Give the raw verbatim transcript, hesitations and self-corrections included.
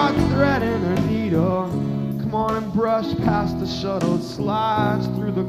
like thread and a needle. Come on and brush past the shuttle, it slides through the